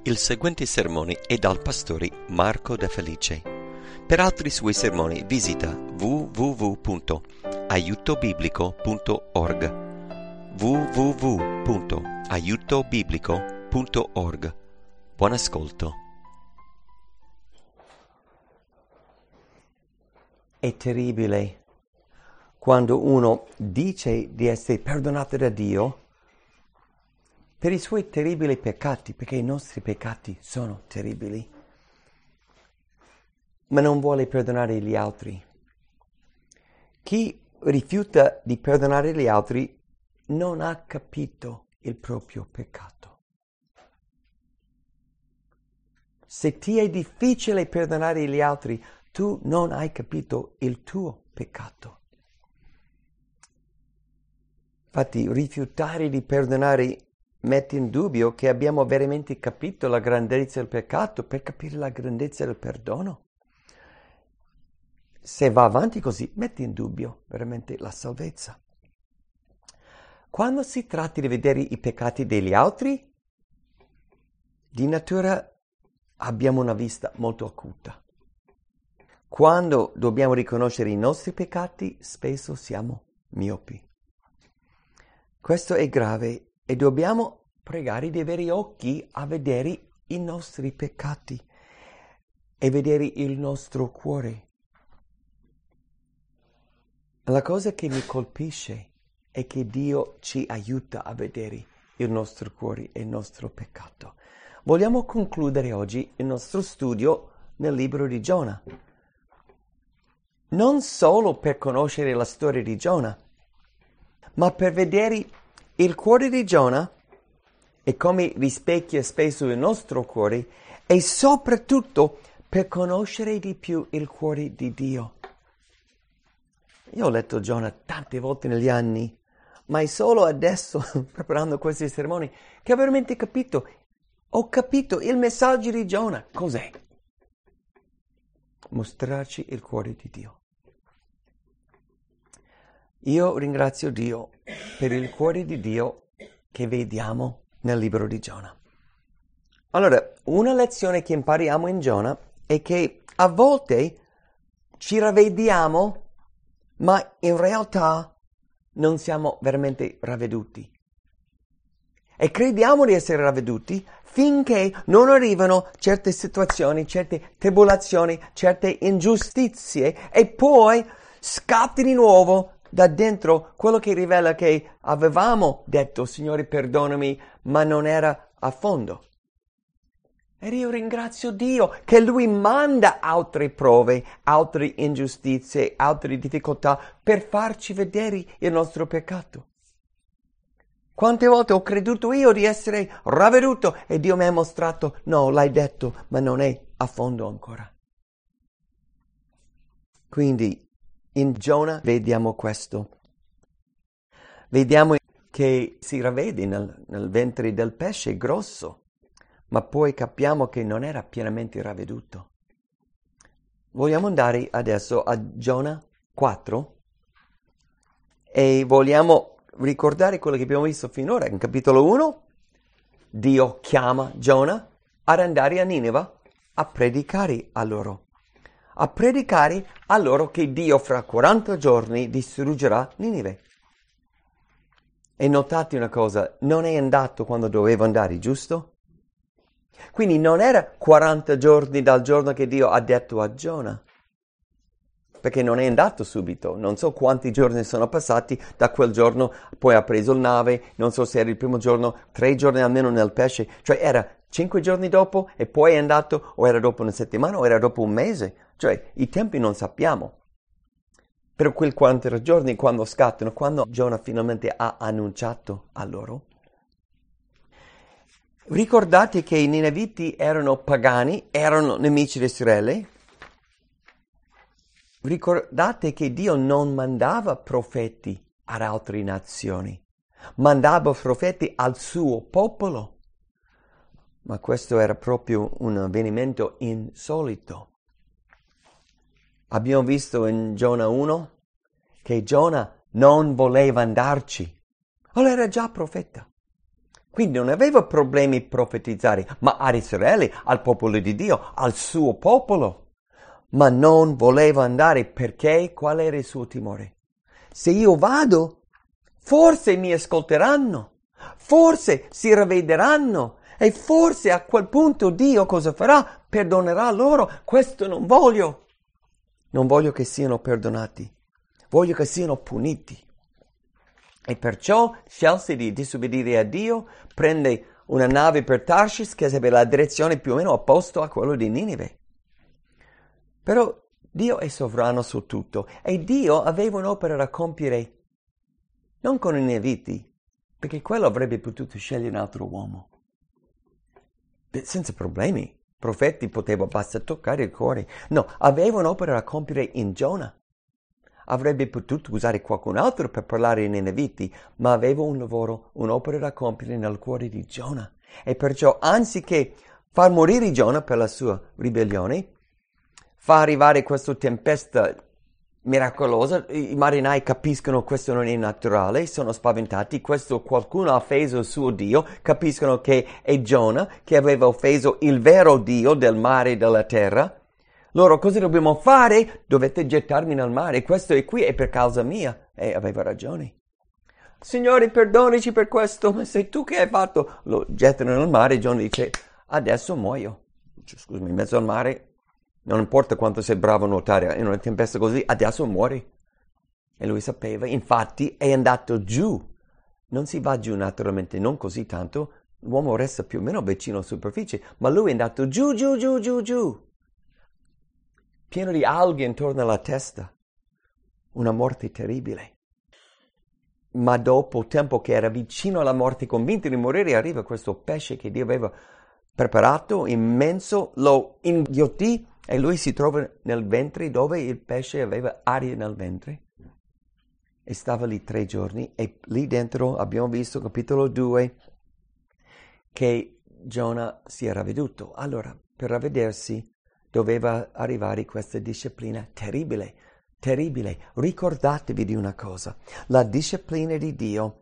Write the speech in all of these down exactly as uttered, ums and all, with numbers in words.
Il seguente sermone è dal pastore Marco De Felice. Per altri suoi sermoni visita w w w punto aiuto biblico punto org w w w punto aiuto biblico punto org. Buon ascolto. È terribile quando uno dice di essere perdonato da Dio per i suoi terribili peccati, perché i nostri peccati sono terribili, ma non vuole perdonare gli altri. Chi rifiuta di perdonare gli altri non ha capito il proprio peccato. Se ti è difficile perdonare gli altri, tu non hai capito il tuo peccato. Infatti, rifiutare di perdonare mette in dubbio che abbiamo veramente capito la grandezza del peccato per capire la grandezza del perdono. Se va avanti così, mette in dubbio veramente la salvezza. Quando si tratta di vedere i peccati degli altri, di natura abbiamo una vista molto acuta. Quando dobbiamo riconoscere i nostri peccati, spesso siamo miopi. Questo è grave e dobbiamo pregare di avere occhi a vedere i nostri peccati e vedere il nostro cuore. La cosa che mi colpisce è che Dio ci aiuta a vedere il nostro cuore e il nostro peccato. Vogliamo concludere oggi il nostro studio nel libro di Giona. Non solo per conoscere la storia di Giona, ma per vedere il cuore di Giona e come rispecchia spesso il nostro cuore e soprattutto per conoscere di più il cuore di Dio. Io ho letto Giona tante volte negli anni, ma è solo adesso, preparando questi sermoni, che ho veramente capito, ho capito il messaggio di Giona. Cos'è? Mostrarci il cuore di Dio. Io ringrazio Dio per il cuore di Dio che vediamo nel libro di Giona. Allora, una lezione che impariamo in Giona è che a volte ci ravvediamo, ma in realtà non siamo veramente ravveduti. E crediamo di essere ravveduti finché non arrivano certe situazioni, certe tribolazioni, certe ingiustizie e poi scatta di nuovo da dentro quello che rivela che avevamo detto, Signore perdonami, ma non era a fondo. E io ringrazio Dio che Lui manda altre prove, altre ingiustizie, altre difficoltà per farci vedere il nostro peccato. Quante volte ho creduto io di essere ravveduto e Dio mi ha mostrato, no, l'hai detto, ma non è a fondo ancora. Quindi in Giona vediamo questo. Vediamo che si ravvede nel, nel ventre del pesce grosso, ma poi capiamo che non era pienamente ravveduto. Vogliamo andare adesso a Giona quattro e vogliamo ricordare quello che abbiamo visto finora. In capitolo uno, Dio chiama Giona ad andare a Nineve a predicare a loro. A predicare a loro che Dio fra quaranta giorni distruggerà Ninive. E notate una cosa, non è andato quando doveva andare, giusto? Quindi non era quaranta giorni dal giorno che Dio ha detto a Giona, perché non è andato subito. Non so quanti giorni sono passati da quel giorno, poi ha preso il nave, non so se era il primo giorno, tre giorni almeno nel pesce, cioè era cinque giorni dopo e poi è andato, o era dopo una settimana, o era dopo un mese. Cioè, i tempi non sappiamo. Per quei quaranta giorni, quando scattano, quando Giona finalmente ha annunciato a loro. Ricordate che i Nineviti erano pagani, erano nemici di Israele. Ricordate che Dio non mandava profeti ad altre nazioni, mandava profeti al suo popolo. Ma questo era proprio un avvenimento insolito. Abbiamo visto in Giona uno che Giona non voleva andarci. Allora era già profeta. Quindi non aveva problemi a profetizzare, ma ad Israele, al popolo di Dio, al suo popolo. Ma non voleva andare perché qual era il suo timore? Se io vado, forse mi ascolteranno, forse si ravvederanno e forse a quel punto Dio cosa farà? Perdonerà loro. Questo non voglio. Non voglio che siano perdonati, voglio che siano puniti. E perciò scelse di disobbedire a Dio, prende una nave per Tarshish che aveva la direzione più o meno opposta a quella di Ninive. Però Dio è sovrano su tutto e Dio aveva un'opera da compiere, non con i Nineviti, perché quello avrebbe potuto scegliere un altro uomo. Senza problemi, i profeti potevano basta toccare il cuore. No, aveva un'opera da compiere in Giona. Avrebbe potuto usare qualcun altro per parlare ai Nineviti, ma aveva un lavoro, un'opera da compiere nel cuore di Giona. E perciò, anziché far morire Giona per la sua ribellione, fa arrivare questa tempesta miracolosa, i marinai capiscono che questo non è naturale, sono spaventati, questo qualcuno ha offeso il suo Dio, capiscono che è Giona, che aveva offeso il vero Dio del mare e della terra. Loro, cosa dobbiamo fare? Dovete gettarmi nel mare, questo è qui, è per causa mia. E aveva ragione. Signore, perdonici per questo, ma sei tu che hai fatto? Lo gettano nel mare, Giona dice, adesso muoio. Scusami, in mezzo al mare, non importa quanto sei bravo a nuotare, in una tempesta così, adesso muori. E lui sapeva, infatti è andato giù. Non si va giù naturalmente, non così tanto, l'uomo resta più o meno vicino alla superficie, ma lui è andato giù, giù, giù, giù, giù. Pieno di alghe intorno alla testa, una morte terribile. Ma dopo tempo che era vicino alla morte, convinto di morire, arriva questo pesce che Dio aveva preparato, immenso, lo inghiottì e lui si trova nel ventre dove il pesce aveva aria nel ventre. E stava lì tre giorni e lì dentro abbiamo visto, capitolo due, che Giona si era veduto. Allora, per ravvedersi, doveva arrivare questa disciplina terribile, terribile. Ricordatevi di una cosa, la disciplina di Dio,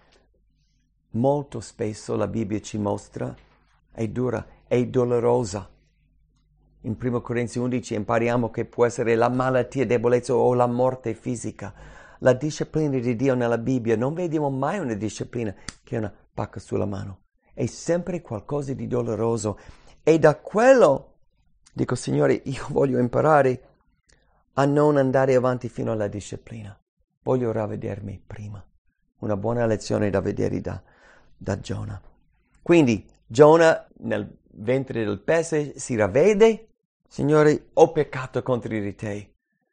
molto spesso la Bibbia ci mostra, è dura, è dolorosa. In primo Corinzi undici impariamo che può essere la malattia, debolezza o la morte fisica. La disciplina di Dio nella Bibbia, non vediamo mai una disciplina che è una pacca sulla mano. È sempre qualcosa di doloroso. E da quello dico, Signore, io voglio imparare a non andare avanti fino alla disciplina. Voglio ravvedermi prima. Una buona lezione da vedere da, da Giona. Quindi, Giona nel ventre del pesce si ravvede. Signore, ho peccato contro di te.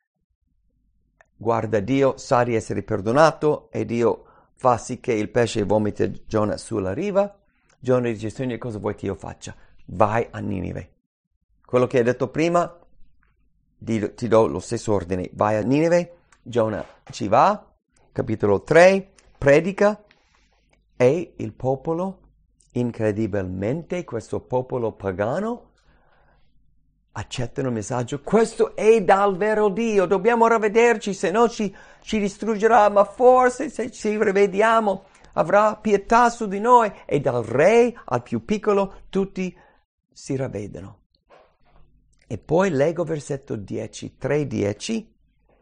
Guarda Dio, sa di essere perdonato e Dio fa sì che il pesce vomita Giona sulla riva. Giona dice, Signore, cosa vuoi che io faccia? Vai a Ninive. Quello che hai detto prima, ti, ti do lo stesso ordine. Vai a Ninive, Giona ci va, capitolo tre, predica, e il popolo, incredibilmente, questo popolo pagano, accettano il messaggio. Questo è dal vero Dio, dobbiamo ravvederci, se no ci, ci distruggerà, ma forse se ci rivediamo avrà pietà su di noi. E dal re al più piccolo tutti si ravvedono. E poi leggo versetto dieci, tre dieci.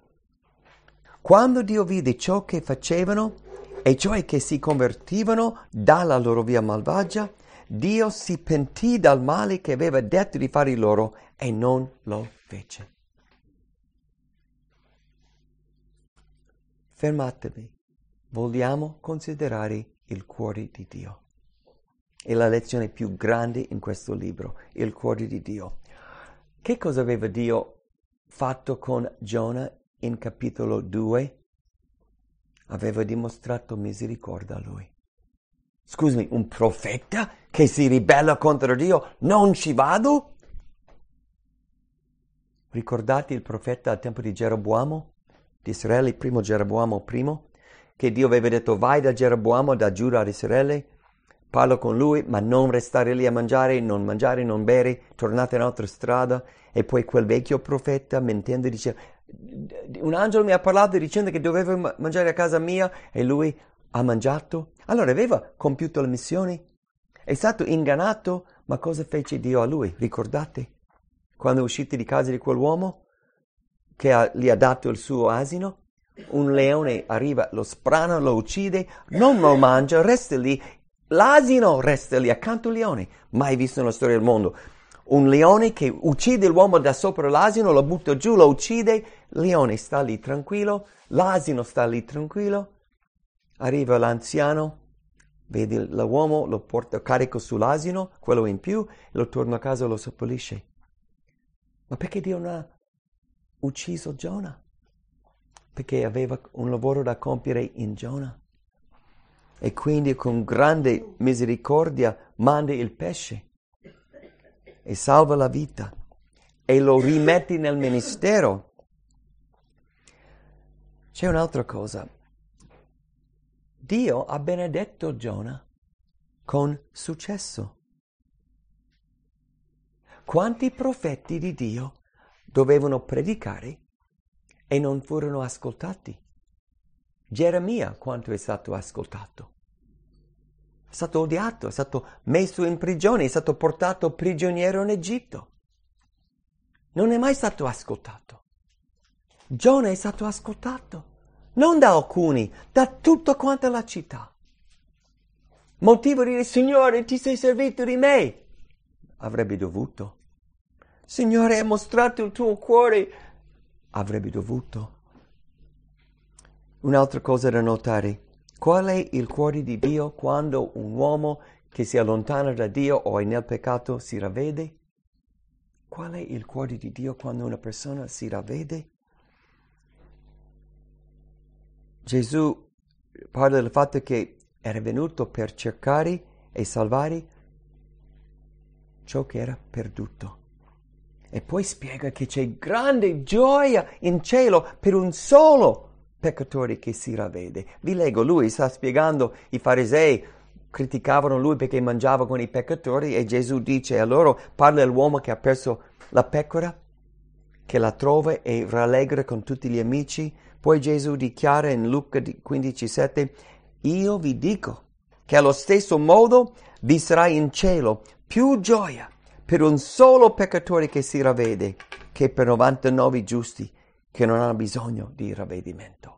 Quando Dio vide ciò che facevano, e cioè che si convertivano dalla loro via malvagia, Dio si pentì dal male che aveva detto di fare loro e non lo fece. Fermatevi. Vogliamo considerare il cuore di Dio. È la lezione più grande in questo libro, il cuore di Dio. Che cosa aveva Dio fatto con Giona in capitolo due? Aveva dimostrato misericordia a lui. Scusami, un profeta che si ribella contro Dio, non ci vado? Ricordate il profeta al tempo di Geroboamo, di Israele, il primo Geroboamo primo, che Dio aveva detto vai da Geroboamo, da Giuda ad Israele, parlo con lui, ma non restare lì a mangiare, non mangiare, non bere, tornate in un'altra strada. E poi quel vecchio profeta, mentendo, dice, un angelo mi ha parlato dicendo che dovevo mangiare a casa mia, e lui ha mangiato. Allora aveva compiuto la missione, È stato ingannato, ma cosa fece Dio a lui? Ricordate? Quando uscite di casa di quell'uomo che ha, gli ha dato il suo asino, un leone arriva, lo sprana, lo uccide, non lo mangia, resta lì. L'asino resta lì accanto al leone. Mai visto nella storia del mondo. Un leone che uccide l'uomo da sopra l'asino, lo butta giù, lo uccide. Il leone sta lì tranquillo, l'asino sta lì tranquillo. Arriva l'anziano, vede l'uomo, lo porta carico sull'asino, quello in più, lo torna a casa e lo seppellisce. Ma perché Dio non ha ucciso Giona? Perché aveva un lavoro da compiere in Giona. E quindi con grande misericordia manda il pesce e salva la vita e lo rimette nel ministero. C'è un'altra cosa. Dio ha benedetto Giona con successo. Quanti profeti di Dio dovevano predicare e non furono ascoltati? Geremia quanto è stato ascoltato? È stato odiato, è stato messo in prigione, è stato portato prigioniero in Egitto. Non è mai stato ascoltato. Giona è stato ascoltato, non da alcuni, da tutta quanta la città. Motivo di dire, Signore, ti sei servito di me. Avrebbe dovuto. Signore, hai mostrato il tuo cuore. Avrebbe dovuto. Un'altra cosa da notare. Qual è il cuore di Dio quando un uomo che si allontana da Dio o è nel peccato si ravvede? Qual è il cuore di Dio quando una persona si ravvede? Gesù parla del fatto che era venuto per cercare e salvare ciò che era perduto. E poi spiega che c'è grande gioia in cielo per un solo peccatore che si ravvede. Vi leggo, lui sta spiegando, i farisei criticavano lui perché mangiava con i peccatori e Gesù dice a loro, parla dell'uomo che ha perso la pecora, che la trova e rallegra con tutti gli amici. Poi Gesù dichiara in Luca quindici sette, io vi dico che allo stesso modo vi sarà in cielo più gioia per un solo peccatore che si ravvede che per novantanove giusti che non hanno bisogno di ravvedimento.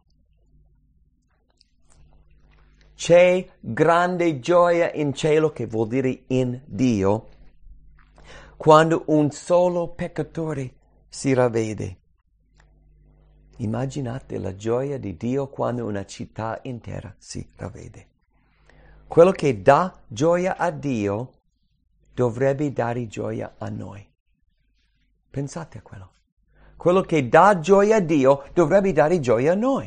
C'è grande gioia in cielo, che vuol dire in Dio, quando un solo peccatore si ravvede. Immaginate la gioia di Dio quando una città intera si ravvede. Quello che dà gioia a Dio dovrebbe dare gioia a noi. Pensate a quello. Quello che dà gioia a Dio dovrebbe dare gioia a noi.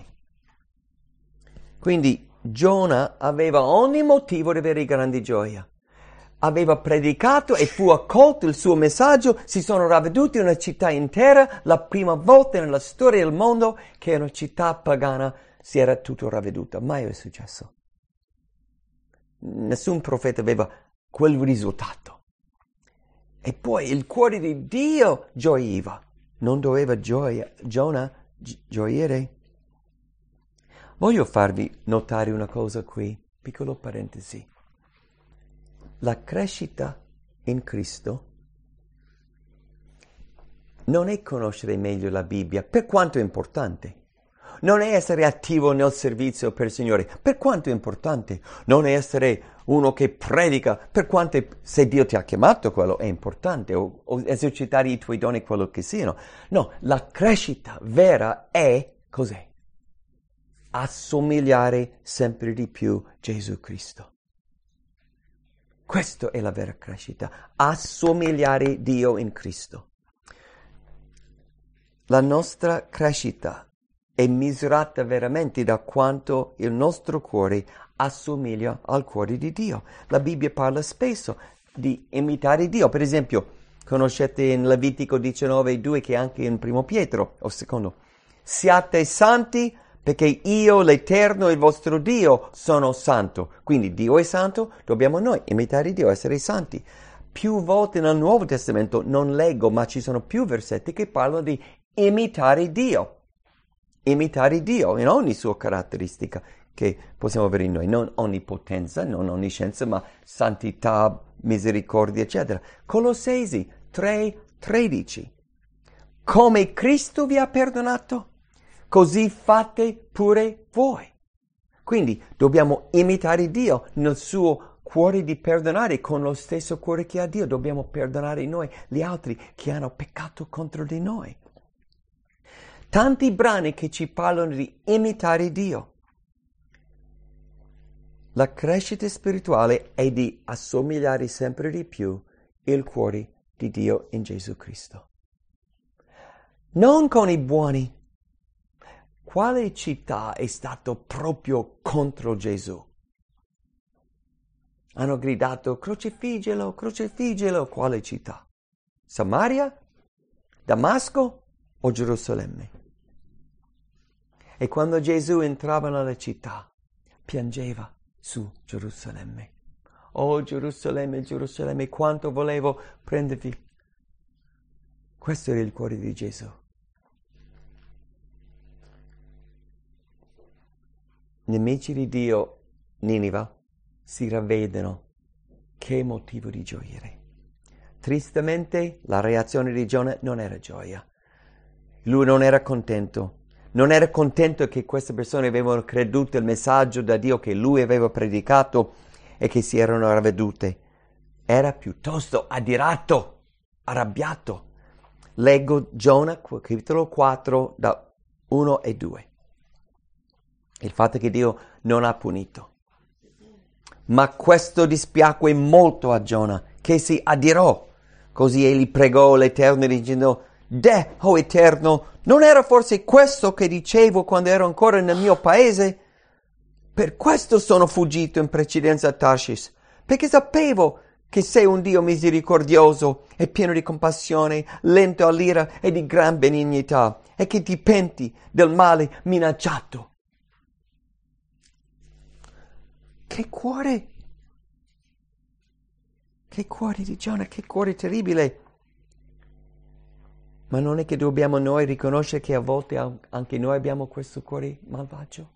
Quindi Giona aveva ogni motivo di avere grande gioia. Aveva predicato e fu accolto il suo messaggio, si sono ravveduti una città intera, la prima volta nella storia del mondo che una città pagana si era tutto ravveduta. Mai è successo. Nessun profeta aveva quel risultato. E poi il cuore di Dio gioiva. Non doveva gioia, Giona gi- gioire? Voglio farvi notare una cosa qui, piccolo parentesi. La crescita in Cristo non è conoscere meglio la Bibbia, per quanto è importante. Non è essere attivo nel servizio per il Signore, per quanto è importante. Non è essere uno che predica, per quanto è, se Dio ti ha chiamato quello è importante, o, o esercitare i tuoi doni, quello che siano. No, la crescita vera è, cos'è? Assomigliare sempre di più a Gesù Cristo. Questa è la vera crescita, assomigliare Dio in Cristo. La nostra crescita è misurata veramente da quanto il nostro cuore assomiglia al cuore di Dio. La Bibbia parla spesso di imitare Dio. Per esempio, conoscete in Levitico diciannove due, che anche in Primo Pietro, o secondo, siate santi perché io, l'Eterno, il vostro Dio, sono santo. Quindi Dio è santo, dobbiamo noi imitare Dio, essere santi. Più volte nel Nuovo Testamento, non leggo, ma ci sono più versetti che parlano di imitare Dio. Imitare Dio in ogni sua caratteristica. che possiamo avere in noi, non onnipotenza, non onniscienza, ma santità, misericordia, eccetera. Colossesi tre tredici. Come Cristo vi ha perdonato, così fate pure voi. Quindi dobbiamo imitare Dio nel suo cuore di perdonare, con lo stesso cuore che ha Dio. Dobbiamo perdonare noi gli altri che hanno peccato contro di noi. Tanti brani che ci parlano di imitare Dio. La crescita spirituale è di assomigliare sempre di più il cuore di Dio in Gesù Cristo. Non con i buoni. Quale città è stato proprio contro Gesù? Hanno gridato crocifiggelo, crocifiggelo. Quale città? Samaria? Damasco o Gerusalemme? E quando Gesù entrava nella città, piangeva su Gerusalemme. Oh Gerusalemme, Gerusalemme, quanto volevo prenderti. Questo era il cuore di Gesù. Nemici di Dio, Niniva, si ravvedono. Che motivo di gioire. Tristemente, la reazione di Giona non era gioia. Lui non era contento. Non era contento che queste persone avevano creduto al messaggio da Dio che lui aveva predicato e che si erano ravvedute. Era piuttosto adirato, arrabbiato. Leggo Giona, capitolo quattro, da uno e due. Il fatto che Dio non ha punito. Ma questo dispiacque molto a Giona, che si adirò. Così egli pregò l'Eterno dicendo: Deh, o Eterno, non era forse questo che dicevo quando ero ancora nel mio paese? Per questo sono fuggito in precedenza a Tarshish, perché sapevo che sei un Dio misericordioso e pieno di compassione, lento all'ira e di gran benignità, e che ti penti del male minacciato. Che cuore! Che cuore di Giona, che cuore terribile! Ma non è che dobbiamo noi riconoscere che a volte anche noi abbiamo questo cuore malvagio?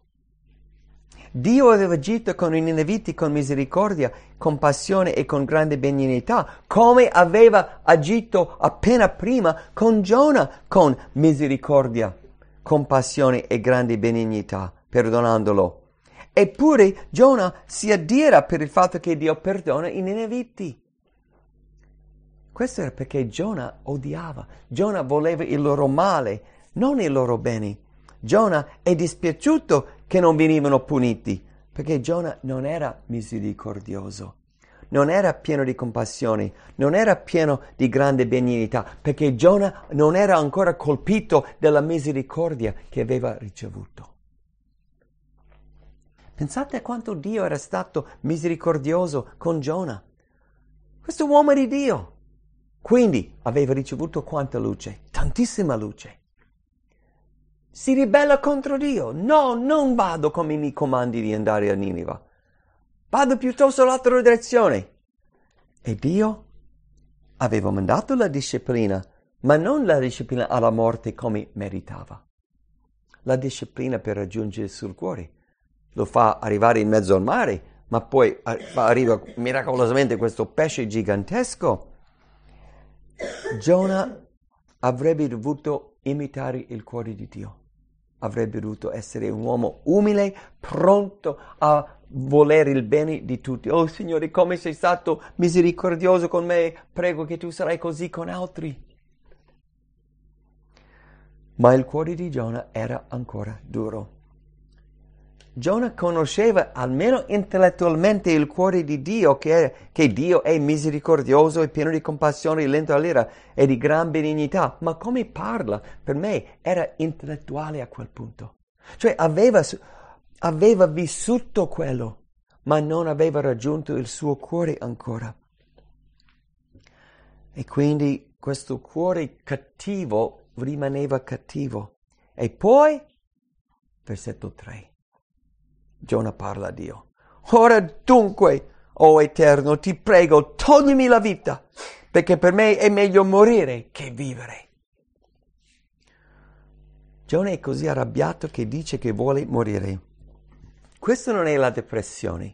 Dio aveva agito con i Nineviti con misericordia, compassione e con grande benignità, come aveva agito appena prima con Giona con misericordia, compassione e grande benignità, perdonandolo. Eppure Giona si adira per il fatto che Dio perdona i Nineviti. Questo era perché Giona odiava, Giona voleva il loro male, non il loro bene. Giona è dispiaciuto che non venivano puniti, perché Giona non era misericordioso, non era pieno di compassione, non era pieno di grande benignità, perché Giona non era ancora colpito dalla misericordia che aveva ricevuto. Pensate a quanto Dio era stato misericordioso con Giona. Questo uomo di Dio. Quindi aveva ricevuto quanta luce? Tantissima luce. Si ribella contro Dio. No, non vado come mi comandi di andare a Niniva. Vado piuttosto all'altra direzione. E Dio aveva mandato la disciplina, ma non la disciplina alla morte come meritava. La disciplina per raggiungere sul cuore. Lo fa arrivare in mezzo al mare, ma poi arriva miracolosamente questo pesce gigantesco. Giona avrebbe dovuto imitare il cuore di Dio. Avrebbe dovuto essere un uomo umile, pronto a volere il bene di tutti. Oh Signore, come sei stato misericordioso con me, prego che tu sarai così con altri. Ma il cuore di Giona era ancora duro. Giona conosceva almeno intellettualmente il cuore di Dio, che, è, che Dio è misericordioso e pieno di compassione, lento all'ira e di gran benignità. Ma come parla? Per me era intellettuale a quel punto. Cioè aveva, aveva vissuto quello, ma non aveva raggiunto il suo cuore ancora. E quindi questo cuore cattivo rimaneva cattivo. E poi, versetto tre. Giona parla a Dio. Ora dunque, o Eterno, ti prego, toglimi la vita, perché per me è meglio morire che vivere. Giona è così arrabbiato che dice che vuole morire. Questo non è la depressione,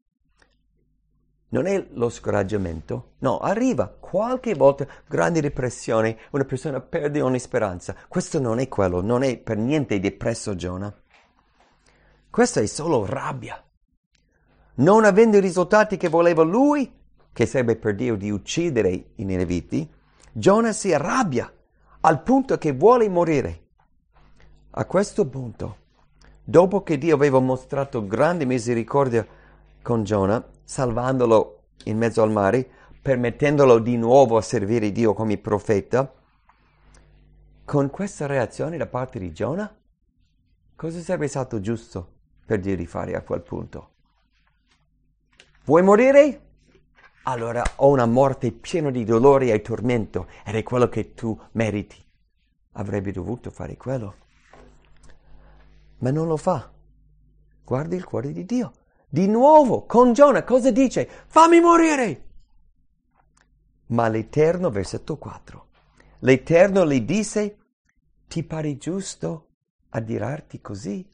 non è lo scoraggiamento, no, arriva qualche volta grande depressione, una persona perde ogni speranza. Questo non è quello, non è per niente depresso Giona. Questa è solo rabbia. Non avendo i risultati che voleva lui, che sarebbe per Dio di uccidere i Nineviti, Giona si arrabbia al punto che vuole morire. A questo punto, dopo che Dio aveva mostrato grande misericordia con Giona, salvandolo in mezzo al mare, permettendolo di nuovo a servire Dio come profeta, con questa reazione da parte di Giona, cosa sarebbe stato giusto per Dio di fare a quel punto? Vuoi morire? Allora ho una morte piena di dolore e tormento ed è quello che tu meriti. Avrebbe dovuto fare quello. Ma non lo fa. Guardi il cuore di Dio. Di nuovo, con Giona, cosa dice? Fammi morire! Ma l'Eterno, versetto quattro, l'Eterno le disse, ti pare giusto adirarti così?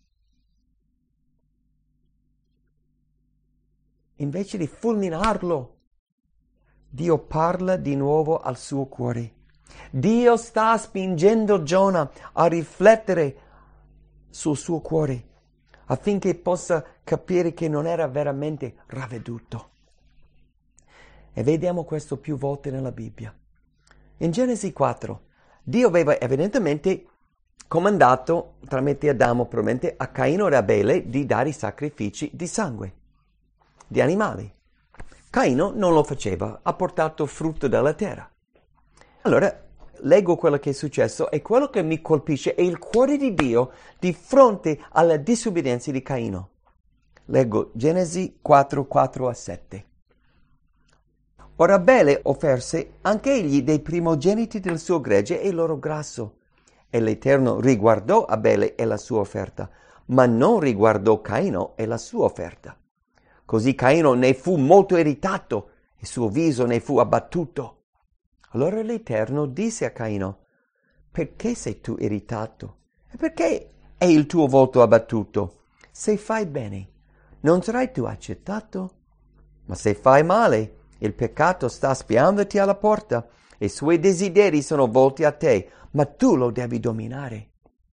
Invece di fulminarlo, Dio parla di nuovo al suo cuore. Dio sta spingendo Giona a riflettere sul suo cuore affinché possa capire che non era veramente ravveduto. E vediamo questo più volte nella Bibbia. In Genesi quattro, Dio aveva evidentemente comandato tramite Adamo probabilmente a Caino e Abele di dare sacrifici di sangue, di animali. Caino non lo faceva, ha portato frutto dalla terra. Allora, leggo quello che è successo e quello che mi colpisce è il cuore di Dio di fronte alla disobbedienza di Caino. Leggo Genesi quattro, quattro a sette. Ora Abele offerse anche egli dei primogeniti del suo gregge e il loro grasso. E l'Eterno riguardò Abele e la sua offerta, ma non riguardò Caino e la sua offerta. Così Caino ne fu molto irritato e il suo viso ne fu abbattuto. Allora l'Eterno disse a Caino, perché sei tu irritato? E perché è il tuo volto abbattuto? Se fai bene, non sarai tu accettato? Ma se fai male, il peccato sta spiandoti alla porta e i suoi desideri sono volti a te, ma tu lo devi dominare.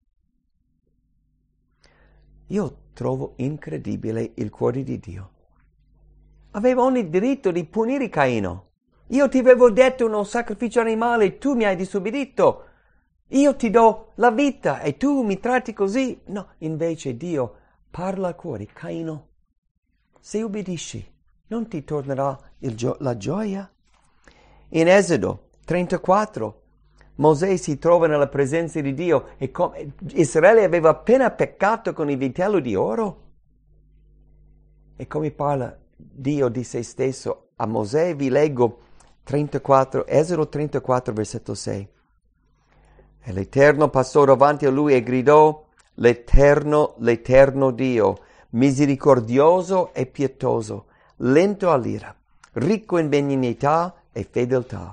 Io trovo incredibile il cuore di Dio. Aveva ogni diritto di punire Caino. Io ti avevo detto uno sacrificio animale, tu mi hai disobbedito. Io ti do la vita e tu mi tratti così. No, invece Dio parla al cuore. Caino, se obbedisci, non ti tornerà il gio- la gioia? In Esodo trentaquattro, Mosè si trova nella presenza di Dio e com- Israele aveva appena peccato con il vitello di oro. E come parla Dio di se stesso a Mosè, vi leggo trentaquattro, Esodo trentaquattro, versetto sei. E l'Eterno passò davanti a lui e gridò, l'Eterno, l'Eterno Dio, misericordioso e pietoso, lento all'ira, ricco in benignità e fedeltà.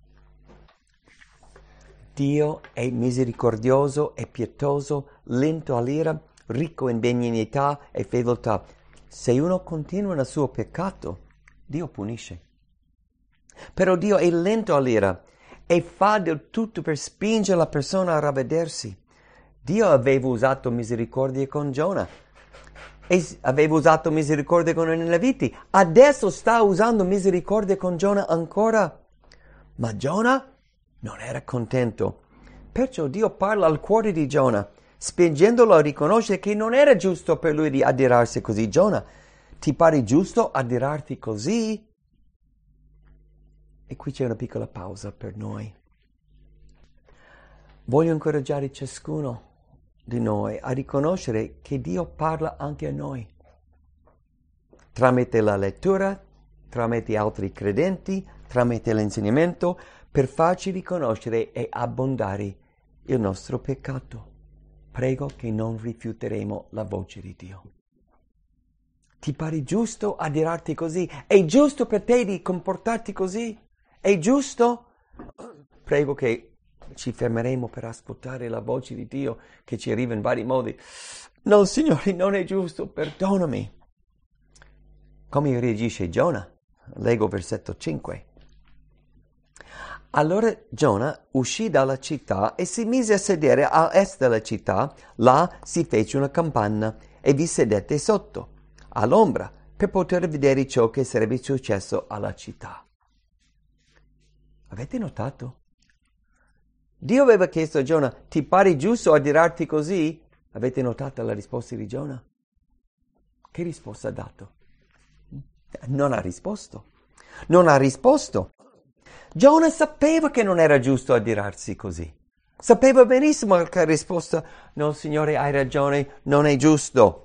Dio è misericordioso e pietoso, lento all'ira, ricco in benignità e fedeltà. Se uno continua nel suo peccato, Dio punisce. Però Dio è lento all'ira e fa del tutto per spingere la persona a ravvedersi. Dio aveva usato misericordia con Giona e aveva usato misericordia con i Nineviti. Adesso sta usando misericordia con Giona ancora. Ma Giona non era contento. Perciò Dio parla al cuore di Giona, spingendolo a riconoscere che non era giusto per lui di adirarsi così. Giona, ti pare giusto adirarti così? E qui c'è una piccola pausa per noi. Voglio incoraggiare ciascuno di noi a riconoscere che Dio parla anche a noi. Tramite la lettura, tramite altri credenti, tramite l'insegnamento, per farci riconoscere e abbondare il nostro peccato. Prego che non rifiuteremo la voce di Dio. Ti pare giusto adirarti così? È giusto per te di comportarti così? È giusto? Prego che ci fermeremo per ascoltare la voce di Dio che ci arriva in vari modi. No, Signore, non è giusto, perdonami. Come reagisce Giona? Leggo versetto cinque. Allora Giona uscì dalla città e si mise a sedere a est della città. Là si fece una capanna e vi sedette sotto, all'ombra, per poter vedere ciò che sarebbe successo alla città. Avete notato? Dio aveva chiesto a Giona, ti pare giusto adirarti così? Avete notato la risposta di Giona? Che risposta ha dato? Non ha risposto. Non ha risposto. Giona sapeva che non era giusto adirarsi così. Sapeva benissimo che la risposta, no Signore, hai ragione, non è giusto.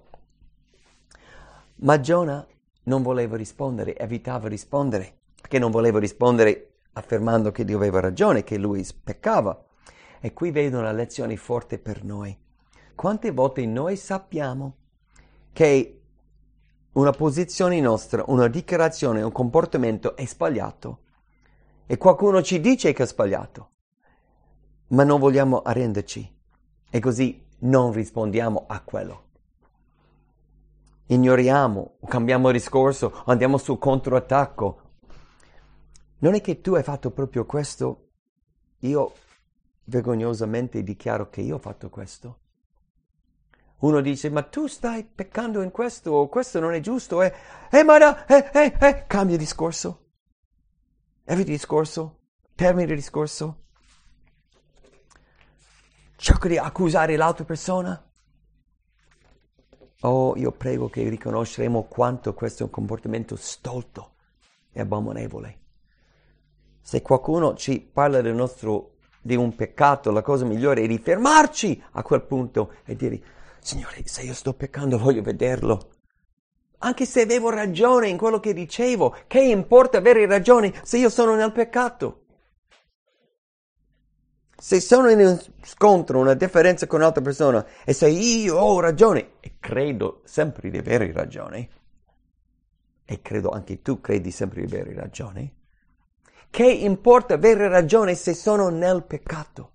Ma Giona non voleva rispondere, evitava rispondere, perché non voleva rispondere affermando che Dio aveva ragione, che lui peccava. E qui vedo una lezione forte per noi. Quante volte noi sappiamo che una posizione nostra, una dichiarazione, un comportamento è sbagliato e qualcuno ci dice che è sbagliato, ma non vogliamo arrenderci e così non rispondiamo a quello. Ignoriamo, cambiamo discorso, andiamo sul controattacco. Non è che tu hai fatto proprio questo, io vergognosamente dichiaro che io ho fatto questo. Uno dice, ma tu stai peccando in questo, o questo non è giusto, e eh, ma no, eh, eh, eh, cambia discorso, evita discorso, termina il discorso, cerca di accusare l'altra persona. Oh, io prego che riconosceremo quanto questo è un comportamento stolto e abominevole. Se qualcuno ci parla del nostro, di un peccato, la cosa migliore è di fermarci a quel punto e dire, Signore, se io sto peccando voglio vederlo. Anche se avevo ragione in quello che dicevo, che importa avere ragione se io sono nel peccato? Se sono in un scontro, una differenza con un'altra persona, e se io ho ragione, e credo sempre di avere ragione, e credo anche tu credi sempre di avere ragione, che importa avere ragione se sono nel peccato?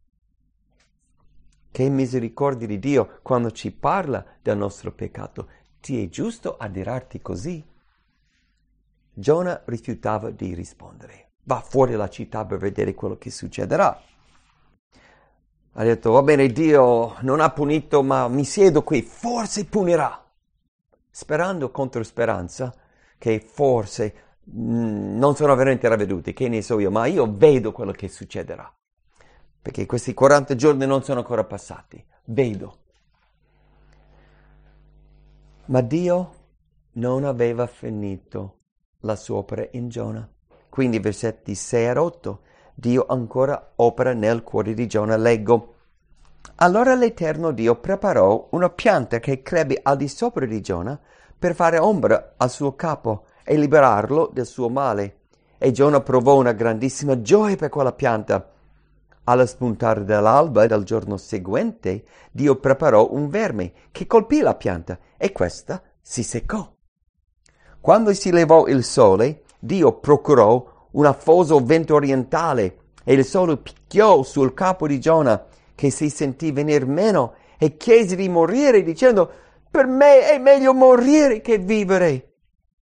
Che misericordia di Dio quando ci parla del nostro peccato. Ti è giusto adirarti così? Giona rifiutava di rispondere. Va fuori dalla città per vedere quello che succederà. Ha detto, va bene, Dio non ha punito, ma mi siedo qui, forse punirà. Sperando contro speranza che forse mh, non sono veramente ravveduti, che ne so io, ma io vedo quello che succederà. Perché questi quaranta giorni non sono ancora passati. Vedo. Ma Dio non aveva finito la sua opera in Giona. Quindi versetti sei a otto. Dio ancora opera nel cuore di Giona. Leggo. Allora l'Eterno Dio preparò una pianta che crebbe al di sopra di Giona per fare ombra al suo capo e liberarlo del suo male. E Giona provò una grandissima gioia per quella pianta. Allo spuntare dell'alba del giorno seguente, Dio preparò un verme che colpì la pianta e questa si seccò. Quando si levò il sole, Dio procurò un afoso vento orientale e il sole picchiò sul capo di Giona, che si sentì venir meno e chiese di morire, dicendo, per me è meglio morire che vivere.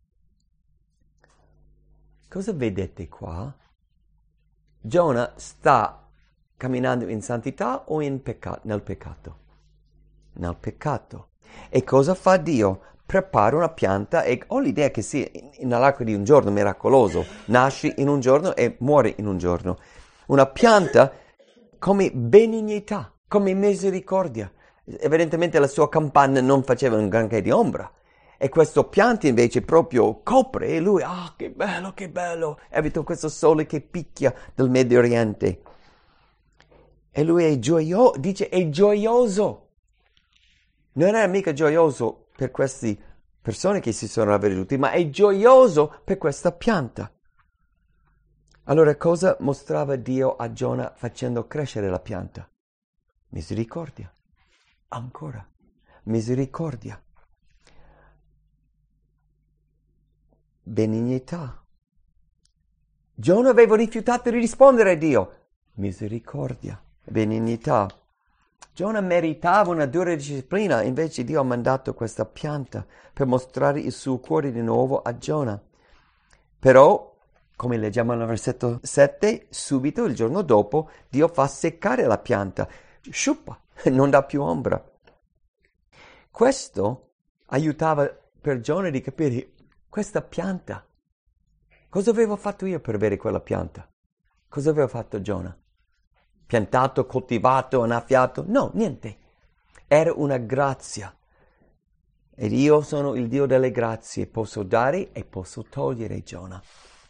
Cosa vedete qua? Giona sta camminando in santità o in peccato? Nel peccato? Nel peccato. E cosa fa Dio? Prepara una pianta e ho l'idea che sia nell'arco di un giorno miracoloso. Nasci in un giorno e muori in un giorno. Una pianta come benignità, come misericordia. Evidentemente la sua capanna non faceva un granché di ombra. E questo pianta invece proprio copre e lui, ah, che bello, che bello. Evito questo sole che picchia dal Medio Oriente. E lui è gioioso, dice è gioioso. Non era mica gioioso per queste persone che si sono ravveduti, ma è gioioso per questa pianta. Allora cosa mostrava Dio a Giona facendo crescere la pianta? Misericordia. Ancora. Misericordia. Benignità. Giona aveva rifiutato di rispondere a Dio. Misericordia. Benignità. Giona meritava una dura disciplina, invece Dio ha mandato questa pianta per mostrare il suo cuore di nuovo a Giona. Però, come leggiamo nel versetto sette, subito il giorno dopo Dio fa seccare la pianta, sciuppa, non dà più ombra. Questo aiutava per Giona di capire questa pianta. Cosa avevo fatto io per avere quella pianta? Cosa aveva fatto Giona? Piantato, coltivato, annaffiato? No, niente. Era una grazia. Ed io sono il Dio delle grazie, posso dare e posso togliere Giona.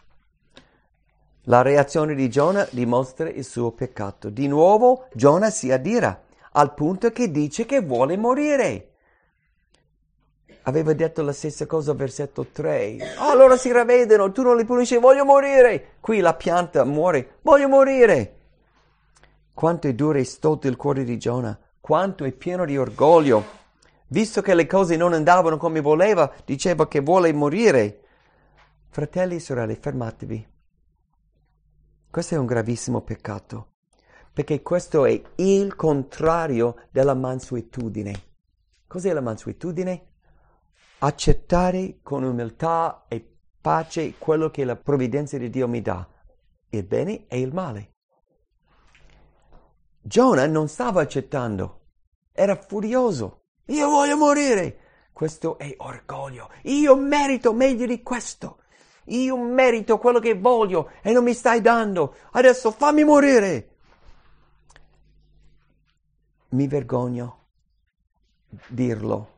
La reazione di Giona dimostra il suo peccato. Di nuovo Giona si adira, al punto che dice che vuole morire. Aveva detto la stessa cosa al versetto tre. Oh, allora si ravvedono, tu non li punisci, voglio morire. Qui la pianta muore, voglio morire. Quanto è duro e stolto il cuore di Giona, quanto è pieno di orgoglio. Visto che le cose non andavano come voleva, diceva che vuole morire. Fratelli e sorelle, fermatevi. Questo è un gravissimo peccato, perché questo è il contrario della mansuetudine. Cos'è la mansuetudine? Accettare con umiltà e pace quello che la provvidenza di Dio mi dà, il bene e il male. Giona non stava accettando, era furioso. Io voglio morire. Questo è orgoglio. Io merito meglio di questo. Io merito quello che voglio e non mi stai dando. Adesso fammi morire. Mi vergogno dirlo.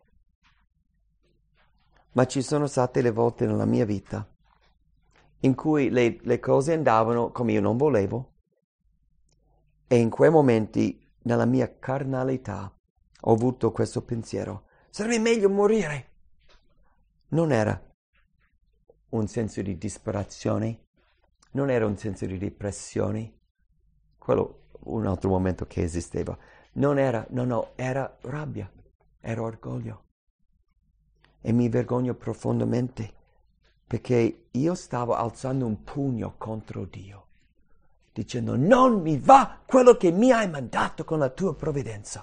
Ma ci sono state le volte nella mia vita in cui le, le cose andavano come io non volevo e in quei momenti, nella mia carnalità, ho avuto questo pensiero. Sarebbe meglio morire. Non era un senso di disperazione, non era un senso di depressione, quello un altro momento che esisteva. Non era, no, no, era rabbia, era orgoglio. E mi vergogno profondamente perché io stavo alzando un pugno contro Dio, dicendo non mi va quello che mi hai mandato con la tua provvidenza.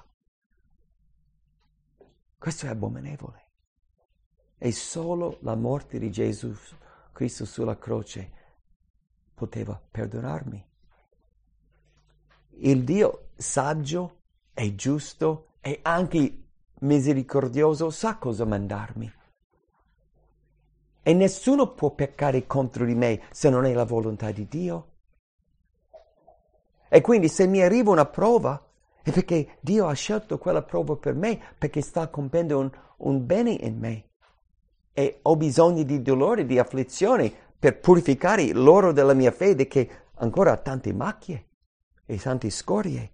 Questo è abominevole. E solo la morte di Gesù Cristo sulla croce poteva perdonarmi. Il Dio saggio e giusto e anche misericordioso sa cosa mandarmi. E nessuno può peccare contro di me se non è la volontà di Dio. E quindi se mi arriva una prova è perché Dio ha scelto quella prova per me, perché sta compiendo un, un bene in me. E ho bisogno di dolore, di afflizione per purificare l'oro della mia fede che ancora ha tante macchie e tante scorie.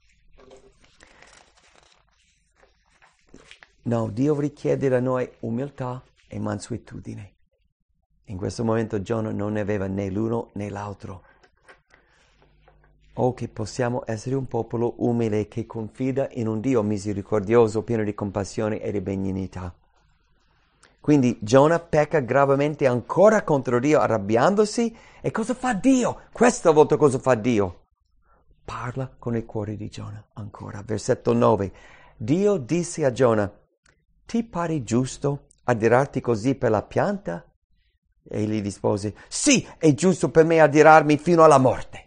No, Dio richiede da noi umiltà e mansuetudine. In questo momento Giona non ne aveva né l'uno né l'altro. Oh, che possiamo essere un popolo umile che confida in un Dio misericordioso, pieno di compassione e di benignità. Quindi Giona pecca gravemente ancora contro Dio, arrabbiandosi. E cosa fa Dio? Questa volta cosa fa Dio? Parla con il cuore di Giona ancora. Versetto nove. Dio disse a Giona: ti pare giusto adirarti così per la pianta? E egli rispose: sì, è giusto per me adirarmi fino alla morte.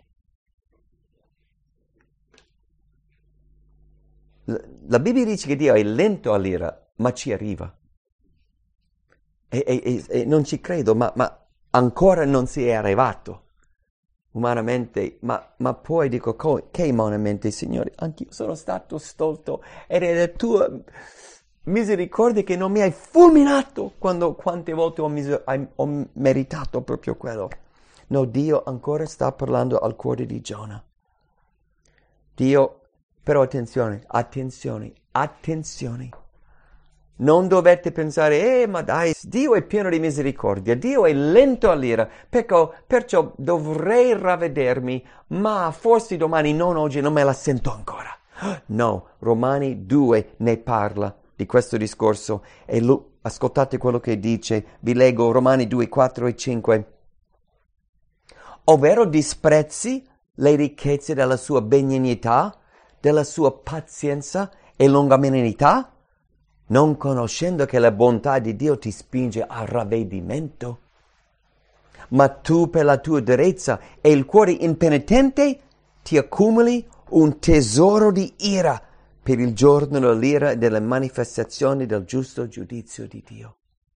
La Bibbia dice che Dio è lento all'ira, ma ci arriva. E, e, e non ci credo, ma, ma ancora non si è arrivato umanamente, ma, ma poi dico che umanamente, Signore, anch'io sono stato stolto ed è la tua misericordia che non mi hai fulminato quando quante volte ho, miser- ho meritato proprio quello. No, Dio ancora sta parlando al cuore di Giona. Dio, però attenzione, attenzione, attenzione. Non dovete pensare, eh, ma dai, Dio è pieno di misericordia, Dio è lento all'ira, perciò, perciò dovrei ravvedermi, ma forse domani, non oggi, non me la sento ancora. No, Romani due ne parla di questo discorso e lui, ascoltate quello che dice, vi leggo Romani due, quattro e cinque. Ovvero disprezzi le ricchezze della sua benignità, della sua pazienza e longanimità, non conoscendo che la bontà di Dio ti spinge al ravvedimento? Ma tu per la tua durezza e il cuore impenitente ti accumuli un tesoro di ira per il giorno dell'ira e delle manifestazioni del giusto giudizio di Dio.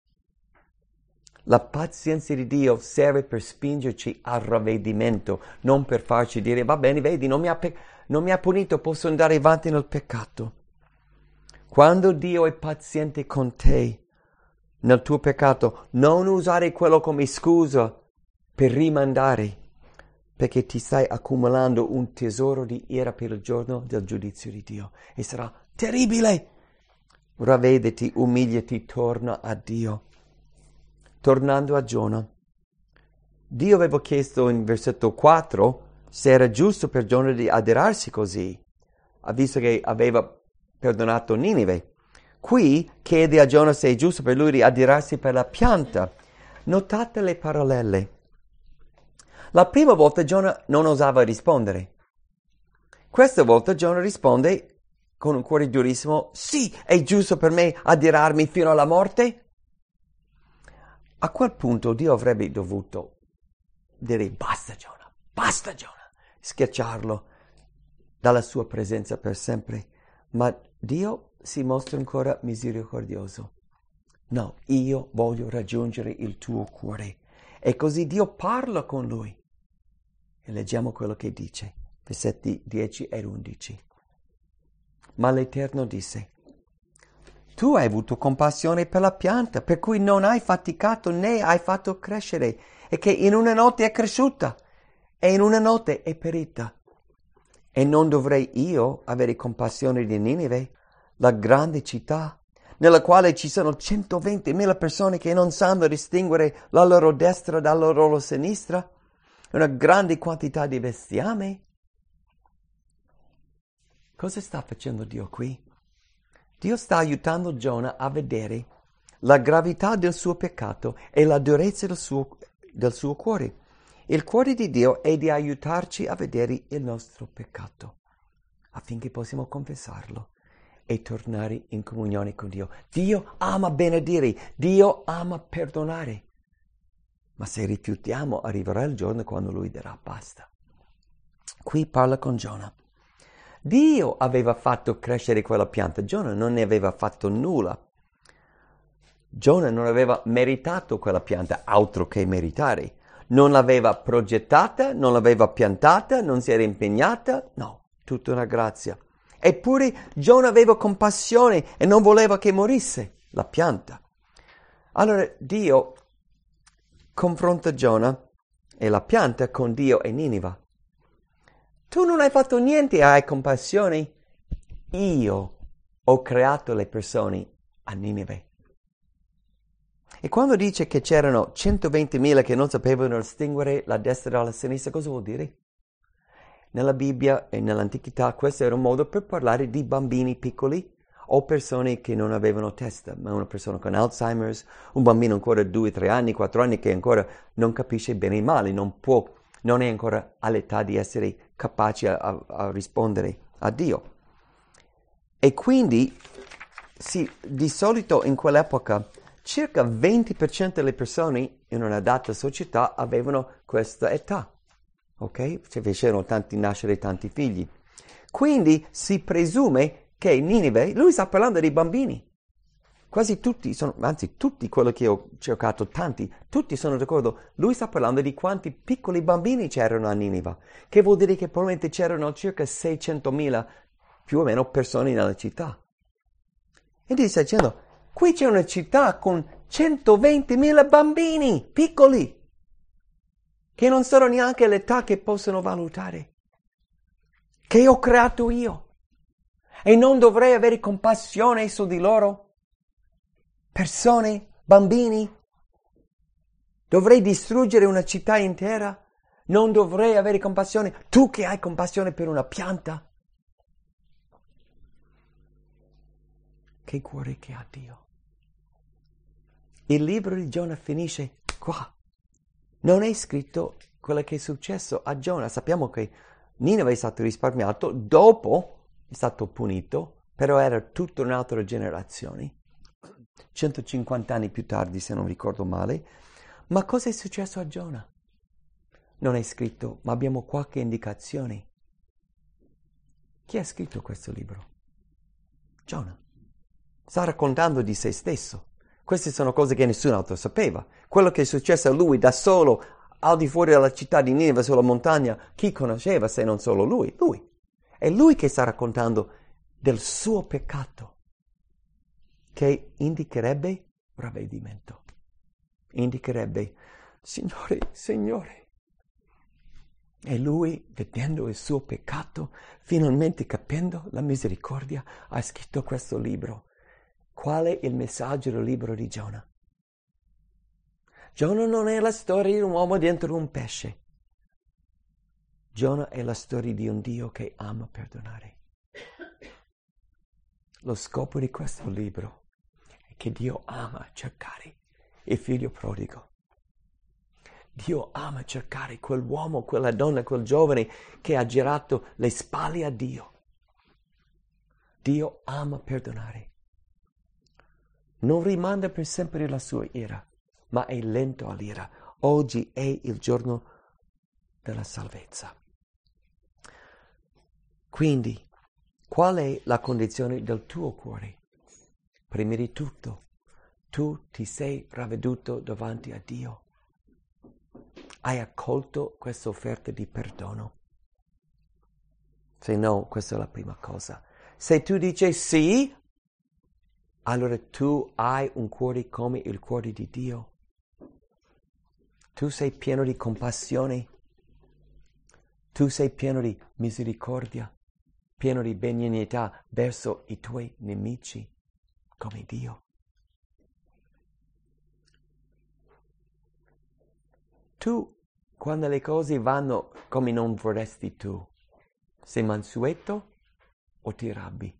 La pazienza di Dio serve per spingerci al ravvedimento, non per farci dire, va bene, vedi, non mi ha, pe- non mi ha punito, posso andare avanti nel peccato. Quando Dio è paziente con te, nel tuo peccato, non usare quello come scusa per rimandare, perché ti stai accumulando un tesoro di ira per il giorno del giudizio di Dio. E sarà terribile. Ravvediti, umiliati, torna a Dio. Tornando a Giona, Dio aveva chiesto in versetto quattro se era giusto per Giona di adirarsi così, visto che aveva perdonato Ninive. Qui chiede a Giona se è giusto per lui di adirarsi per la pianta. Notate le parallele. La prima volta Giona non osava rispondere. Questa volta Giona risponde con un cuore durissimo, sì, è giusto per me adirarmi fino alla morte? A quel punto Dio avrebbe dovuto dire basta Giona, basta Giona, schiacciarlo dalla sua presenza per sempre. Ma Dio si mostra ancora misericordioso. No, io voglio raggiungere il tuo cuore. E così Dio parla con lui. E leggiamo quello che dice, versetti dieci ed undici. Ma l'Eterno disse, tu hai avuto compassione per la pianta, per cui non hai faticato né hai fatto crescere, e che in una notte è cresciuta, e in una notte è perita. E non dovrei io avere compassione di Ninive, la grande città, nella quale ci sono centoventimila persone che non sanno distinguere la loro destra dalla loro sinistra, una grande quantità di bestiame? Cosa sta facendo Dio qui? Dio sta aiutando Giona a vedere la gravità del suo peccato e la durezza del suo, del suo cuore. Il cuore di Dio è di aiutarci a vedere il nostro peccato, affinché possiamo confessarlo e tornare in comunione con Dio. Dio ama benedire, Dio ama perdonare. Ma se rifiutiamo, arriverà il giorno quando Lui dirà basta. Qui parla con Giona. Dio aveva fatto crescere quella pianta, Giona non ne aveva fatto nulla. Giona non aveva meritato quella pianta, altro che meritare. Non l'aveva progettata, non l'aveva piantata, non si era impegnata, no, tutta una grazia. Eppure Giona aveva compassione e non voleva che morisse la pianta. Allora Dio confronta Giona e la pianta con Dio e Ninive. Tu non hai fatto niente e hai compassione? Io ho creato le persone a Ninive. E quando dice che c'erano centoventimila che non sapevano distinguere la destra dalla sinistra, cosa vuol dire? Nella Bibbia e nell'antichità questo era un modo per parlare di bambini piccoli o persone che non avevano testa, ma una persona con Alzheimer's, un bambino ancora due, tre anni, quattro anni che ancora non capisce bene il male, non può, non è ancora all'età di essere capace a, a, a rispondere a Dio. E quindi sì, di solito in quell'epoca circa venti per cento delle persone in una data società avevano questa età, ok? Cioè facevano tanti nascere tanti figli. Quindi si presume che Ninive, lui sta parlando dei bambini. Quasi tutti sono, anzi tutti quelli che ho cercato, tanti, tutti sono d'accordo. Lui sta parlando di quanti piccoli bambini c'erano a Ninive, che vuol dire che probabilmente c'erano circa seicentomila più o meno persone nella città. E lui sta dicendo, qui c'è una città con centoventimila bambini piccoli, che non sono neanche all'età che possono valutare, che ho creato io. E non dovrei avere compassione su di loro? Persone, bambini? Dovrei distruggere una città intera? Non dovrei avere compassione? Tu che hai compassione per una pianta? Che cuore che ha Dio. Il libro di Giona finisce qua. Non è scritto quello che è successo a Giona. Sappiamo che Ninive è stato risparmiato dopo è stato punito, però era tutta un'altra generazione, centocinquanta anni più tardi se non ricordo male. Ma cosa è successo a Giona? Non è scritto, ma abbiamo qualche indicazione. Chi ha scritto questo libro? Giona. Sta raccontando di se stesso. Queste sono cose che nessun altro sapeva. Quello che è successo a lui da solo, al di fuori della città di Ninive, sulla montagna, chi conosceva se non solo lui? Lui. È lui che sta raccontando del suo peccato, che indicherebbe ravvedimento. Indicherebbe, Signore, Signore. E lui, vedendo il suo peccato, finalmente capendo la misericordia, ha scritto questo libro. Qual è il messaggio del libro di Giona? Giona non è la storia di un uomo dentro un pesce. Giona è la storia di un Dio che ama perdonare. Lo scopo di questo libro è che Dio ama cercare il figlio prodigo. Dio ama cercare quell'uomo, quella donna, quel giovane che ha girato le spalle a Dio. Dio ama perdonare. Non rimanda per sempre la sua ira, ma è lento all'ira. Oggi è il giorno della salvezza. Quindi, qual è la condizione del tuo cuore? Prima di tutto, tu ti sei ravveduto davanti a Dio. Hai accolto questa offerta di perdono? Se no, questa è la prima cosa. Se tu dici sì, allora tu hai un cuore come il cuore di Dio. Tu sei pieno di compassione. Tu sei pieno di misericordia, pieno di benignità verso i tuoi nemici, come Dio. Tu, quando le cose vanno come non vorresti tu, sei mansueto o ti arrabbi?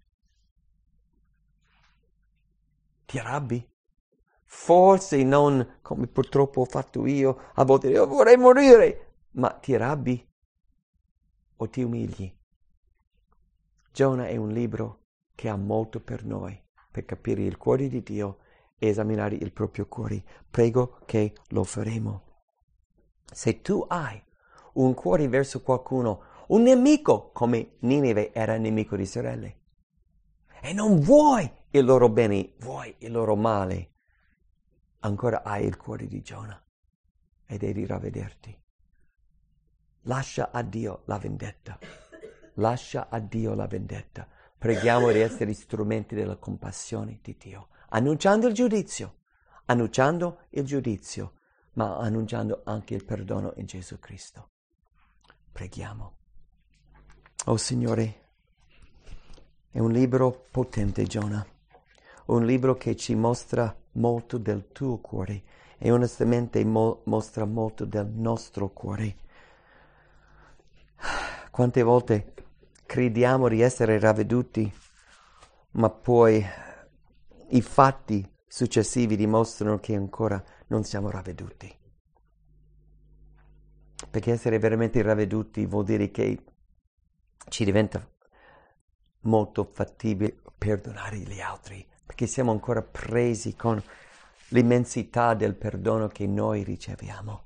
Ti arrabbi? Forse non come purtroppo ho fatto io, a volte io vorrei morire, ma ti arrabbi o ti umili? Giona è un libro che ha molto per noi, per capire il cuore di Dio e esaminare il proprio cuore. Prego che lo faremo. Se tu hai un cuore verso qualcuno, un nemico, come Ninive era nemico di Israele, e non vuoi il loro bene, vuoi il loro male, ancora hai il cuore di Giona e devi ravvederti. Lascia a Dio la vendetta. Lascia a Dio la vendetta. Preghiamo di essere strumenti della compassione di Dio, annunciando il giudizio, annunciando il giudizio, ma annunciando anche il perdono in Gesù Cristo. Preghiamo. Oh Signore, è un libro potente, Giona, un libro che ci mostra molto del tuo cuore e onestamente mo- mostra molto del nostro cuore. Quante volte crediamo di essere ravveduti, ma poi i fatti successivi dimostrano che ancora non siamo ravveduti. Perché essere veramente ravveduti vuol dire che ci diventa molto fattibile perdonare gli altri, perché siamo ancora presi con l'immensità del perdono che noi riceviamo.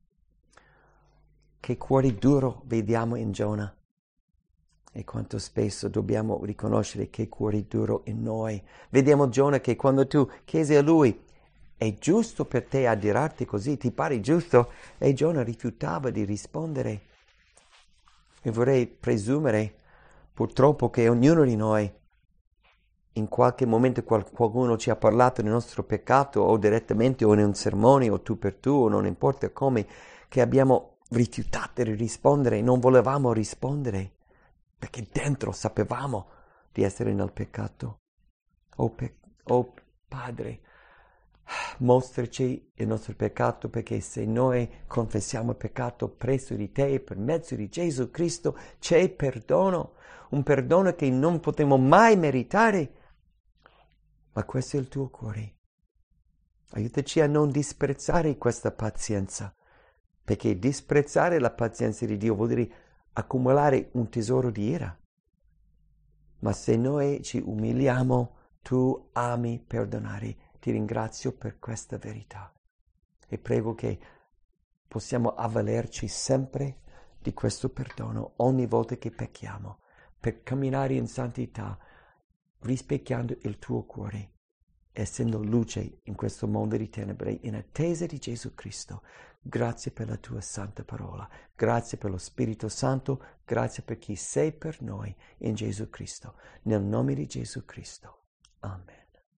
Che cuore duro vediamo in Giona e quanto spesso dobbiamo riconoscere che cuore duro in noi. Vediamo Giona che quando tu chiesi a lui, è giusto per te adirarti così, ti pare giusto? E Giona rifiutava di rispondere. E vorrei presumere, purtroppo, che ognuno di noi, in qualche momento qualcuno ci ha parlato del nostro peccato, o direttamente, o in un sermone, o tu per tu, o non importa come, che abbiamo rifiutato di rispondere, non volevamo rispondere, perché dentro sapevamo di essere nel peccato. Oh, pe- oh Padre, mostraci il nostro peccato, perché se noi confessiamo il peccato presso di te, per mezzo di Gesù Cristo, c'è perdono, un perdono che non potremo mai meritare, ma questo è il tuo cuore. Aiutaci a non disprezzare questa pazienza, perché disprezzare la pazienza di Dio vuol dire accumulare un tesoro di ira. Ma se noi ci umiliamo, tu ami perdonare. Ti ringrazio per questa verità e prego che possiamo avvalerci sempre di questo perdono ogni volta che pecchiamo, per camminare in santità, rispecchiando il tuo cuore, essendo luce in questo mondo di tenebre, in attesa di Gesù Cristo. Grazie per la tua santa parola, grazie per lo Spirito Santo, grazie per chi sei per noi in Gesù Cristo. Nel nome di Gesù Cristo. Amen.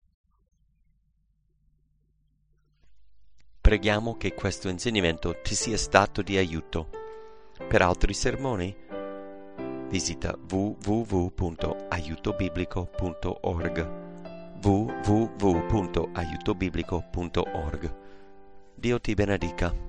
Preghiamo che questo insegnamento ti sia stato di aiuto. Per altri sermoni visita w w w punto aiuto biblico punto org w w w punto aiuto biblico punto org. Dio ti benedica.